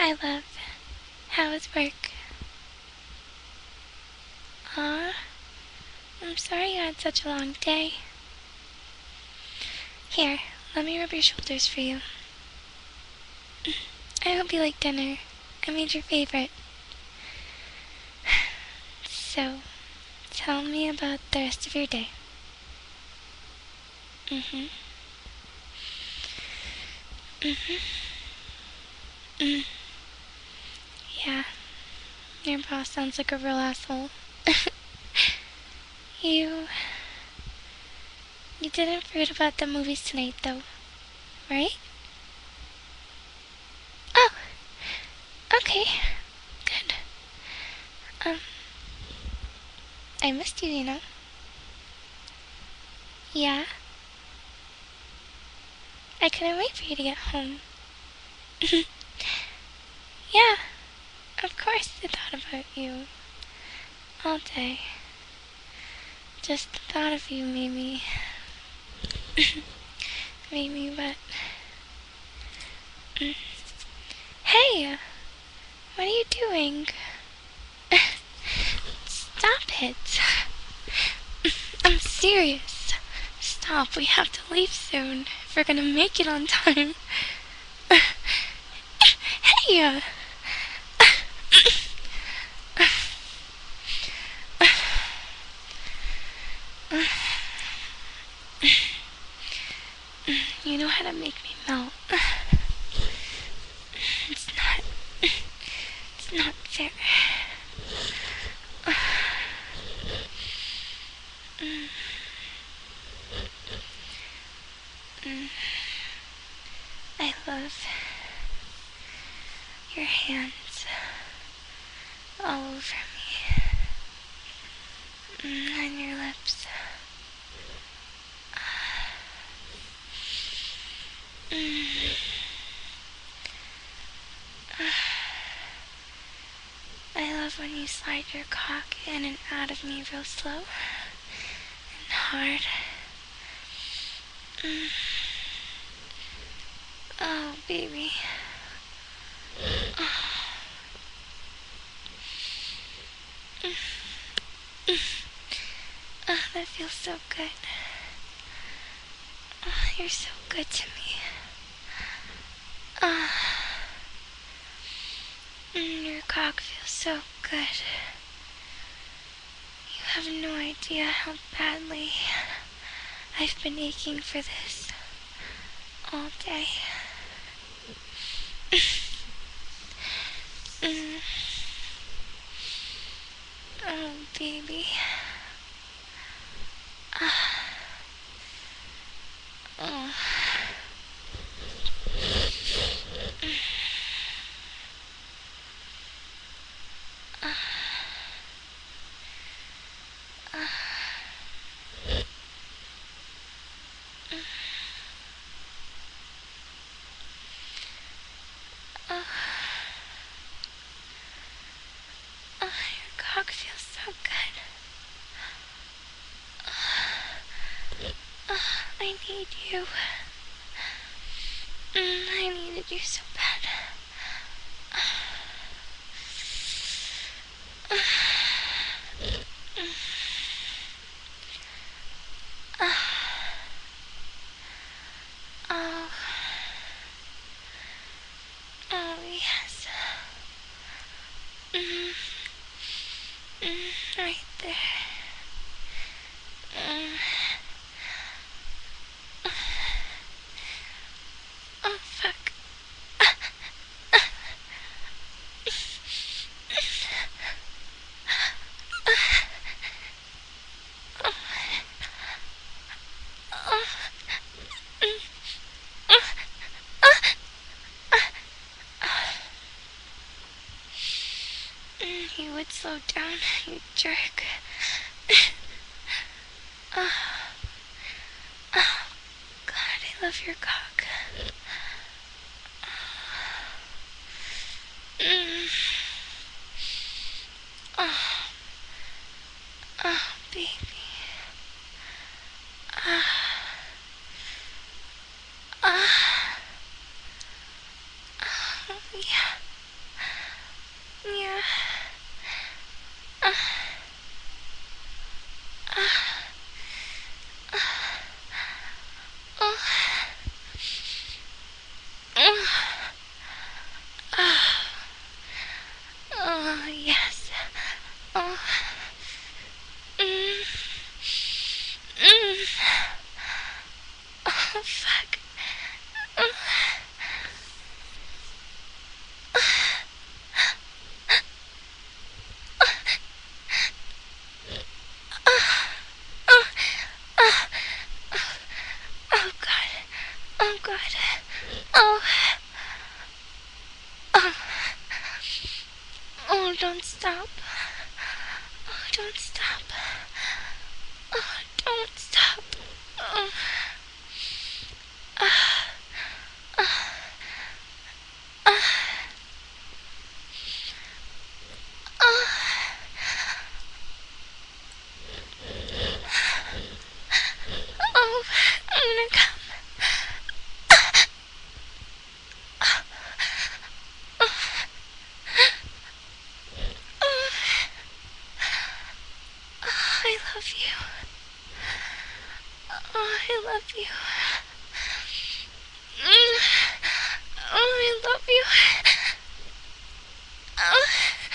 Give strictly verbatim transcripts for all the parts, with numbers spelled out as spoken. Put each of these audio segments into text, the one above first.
Hi, love. How was work? Aw, I'm sorry you had such a long day. Here, let me rub your shoulders for you. I hope you like dinner. I made your favorite. So, tell me about the rest of your day. Mm-hmm. Mm-hmm. Mm. Yeah, your boss sounds like a real asshole. You... You didn't forget about the movies tonight, though, right? Oh, okay. Good. Um, I missed you, you know. Yeah. I couldn't wait for you to get home. Yeah, of course I thought about you. All day. Just the thought of you made me... made me wet. Hey! What are you doing? Stop it. I'm serious. Stop, we have to leave soon if we're gonna make it on time. Hey! You know how to make me melt. It's not... It's not fair. I love your hands all over me. And your lips. I love when you slide your cock in and out of me real slow and hard. Mm. Oh, baby. Oh. Oh, that feels so good. Oh, you're so good to me. Oh. Mm, your cock feels so good. You have no idea how badly I've been aching for this all day. Mm. Oh, baby. Ah. Oh. Ah. Ah. Oh. Oh, your cock feels so good. Oh, I need you. Mm, I needed you so bad. Oh. Oh, yes. Mm. Mm, right there. Mm. Oh, fuck. You would slow down, you jerk. Oh. Oh, God, I love your cock. Mm. Oh. Oh, baby. Ah. Ah. Oh, yeah. Oh, yes. Oh. Mm. Mm. Oh, fuck. Oh. Oh. Oh. Oh, God. Oh, God. Oh. Oh. Oh, don't stop. Oh, don't stop. Oh, don't stop. Oh. Ah. Ah. Ah. Ah. Oh, I'm gonna come. Oh, I love you. Oh, I love you. Mm. Oh, I love you. Oh.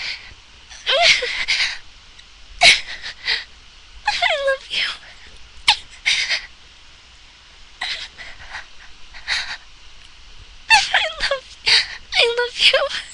I love you. I love I love you.